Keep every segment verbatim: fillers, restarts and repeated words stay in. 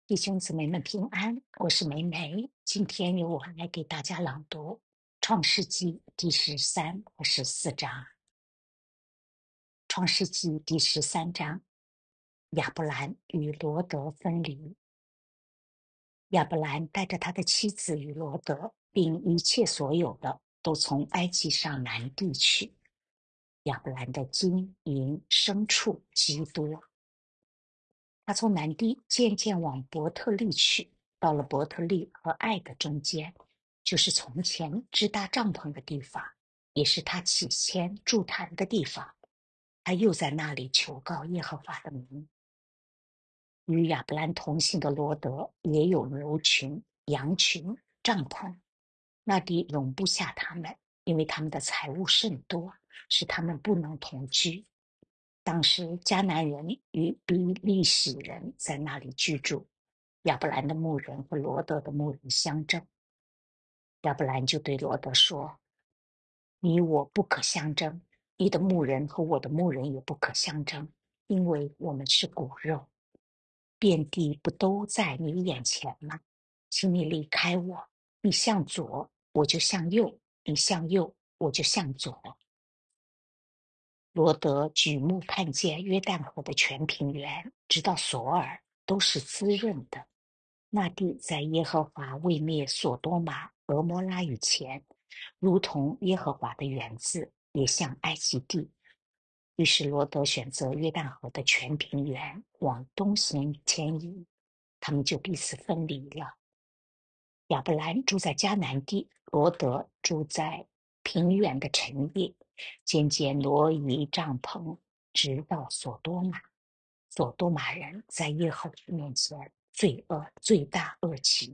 弟兄姊妹们平安，我是梅梅。今天由我来给大家朗读《创世纪》第十三和十四章。创世纪第十三章，亚伯兰与罗德分离。亚伯兰带着他的妻子与罗德，并一切所有的，都从埃及上南地去。亚伯兰的金银牲畜极多。他从南地渐渐往伯特利去，到了伯特利和爱的中间，就是从前支搭帐篷的地方，也是他起先筑坛的地方。他又在那里求告耶和华的名。与亚伯兰同行的罗德也有牛群、羊群、帐篷，那地容不下他们，因为他们的财物甚多，使他们不能同居。当时迦南人与比利洗人在那里居住，亚伯兰的牧人和罗德的牧人相争。亚伯兰就对罗德说：你我不可相争，你的牧人和我的牧人也不可相争，因为我们是骨肉。遍地不都在你眼前吗？请你离开我，你向左我就向右，你向右我就向左。罗德举目看见约旦河的全平原，直到索尔，都是滋润的。那地在耶和华未灭所多玛、俄摩拉以前，如同耶和华的园子，也像埃及地。于是罗德选择约旦河的全平原，往东行迁移，他们就彼此分离了。亚伯兰住在迦南地，罗德住在平原的城邑，渐渐挪移帐篷，直到所多玛。所多玛人在耶和华面前罪恶罪大恶极。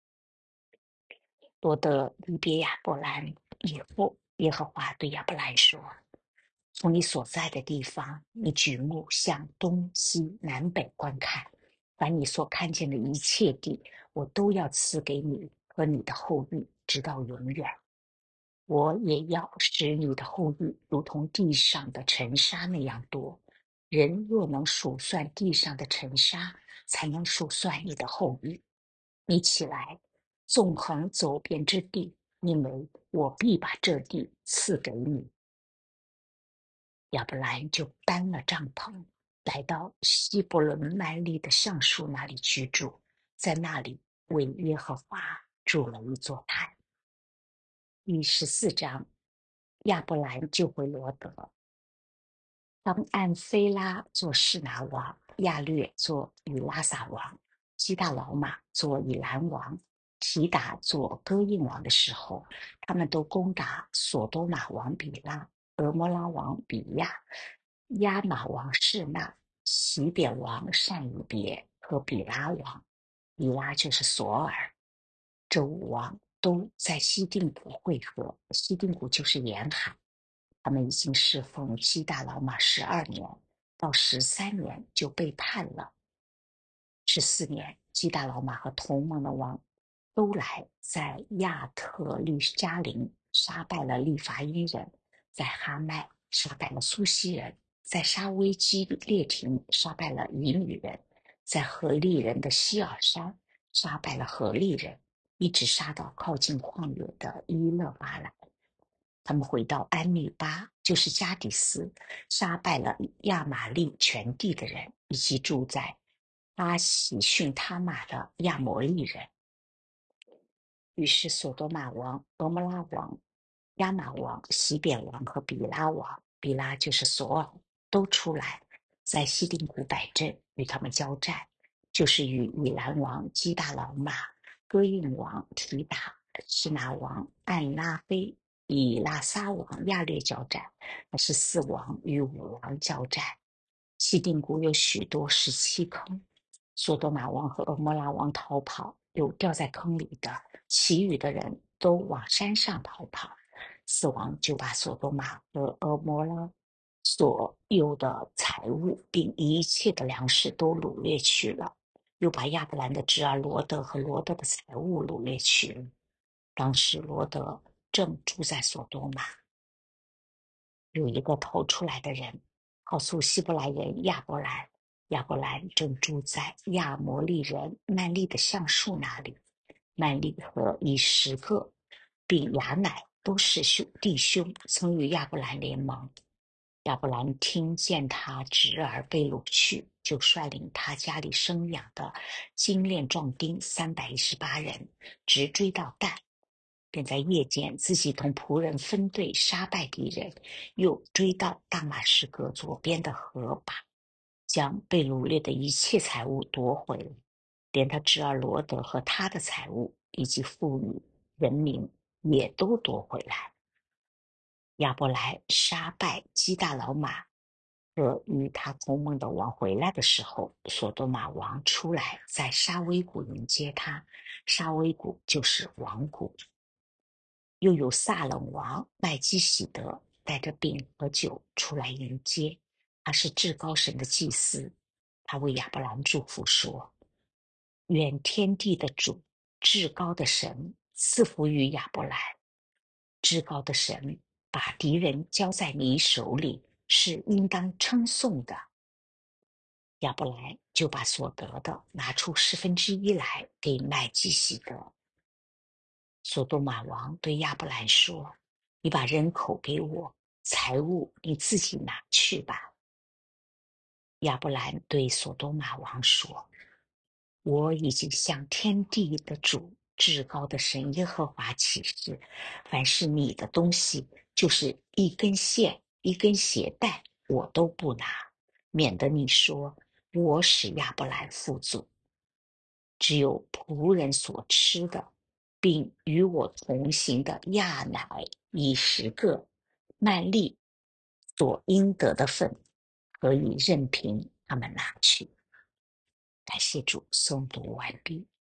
罗德离别亚伯兰以后，耶和华对亚伯兰说：从你所在的地方，你举目向东西南北观看，凡你所看见的一切地，我都要赐给你和你的后裔，直到永远。我也要使你的后裔如同地上的尘沙那样多。人若能数算地上的尘沙，才能数算你的后裔。你起来，纵横走遍之地，因为我必把这地赐给你。亚伯兰就搬了帐篷，来到希伯伦曼利的橡树那里居住，在那里为耶和华筑了一座坛。第十四章，亚伯兰救回罗德。当按菲拉做示拿王，亚略做以拉撒王，基大老马做以兰王，提达做歌印王的时候，他们都攻打索多玛王比拉、俄摩拉王比亚、亚玛王示那、西扁王善以别和比拉王。比拉就是索尔。这五王都在西定谷会合，西定谷就是沿海。他们已经侍奉基大老马十二年，到十三年就背叛了。十四年，基大老马和同盟的王都来，在亚特律加林杀败了利伐因人，在哈麦杀败了苏西人，在沙威基列亭杀败了以女人，在何利人的希尔山杀败了何利人，一直杀到靠近旷野的伊勒巴来。他们回到安利巴，就是加底斯，杀败了亚玛利全地的人，以及住在阿喜逊他玛的亚摩利人。于是索多玛王、俄摩拉王、亚玛王、西扁王和比拉王，比拉就是索尔，都出来，在西定谷摆阵，与他们交战，就是与以兰王基大老马、歌印王提达、示拿王暗拉菲、以拉撒王亚略交战。那是四王与五王交战。西定谷有许多石七坑，索多玛王和俄摩拉王逃跑，有掉在坑里的，其余的人都往山上逃跑。四王就把索多玛和俄摩拉所有的财物并一切的粮食都掳掠去了，又把亚伯兰的侄儿罗德和罗德的财物掳掠去了。当时罗德正住在索多玛。有一个头出来的人告诉希伯来人亚伯兰， 亚伯兰正住在亚摩利人曼利的橡树那里。曼利和以十个并雅乃都是兄弟兄，曾与亚伯兰联盟。亚伯兰听见他侄儿被掳去，就率领他家里生养的精练壮丁三百一十八人，直追到但，便在夜间自己同仆人分队杀败敌人，又追到大马士革左边的河把，将被掳掠的一切财物夺回了，连他侄儿罗德和他的财物以及妇女人民也都夺回来。亚伯来杀败基大老马和与他同盟的王回来的时候，所多玛王出来，在沙威谷迎接他。沙威谷就是王谷。又有撒冷王麦基喜德带着饼和酒出来迎接，他是至高神的祭司。他为亚伯兰祝福说：愿天地的主，至高的神赐福于亚伯兰。至高的神把敌人交在你手里，是应当称颂的。亚伯兰就把所得的拿出十分之一来给麦基喜德。所多玛王对亚伯兰说：你把人口给我，财物你自己拿去吧。亚伯兰对所多玛王说：我已经向天地的主，至高的神耶和华起誓，凡是你的东西，就是一根线一根鞋带，我都不拿，免得你说我使亚伯兰富足。只有仆人所吃的，并与我同行的亚乃以十个曼利所应得的份，可以任凭他们拿去。感谢主，诵读完毕。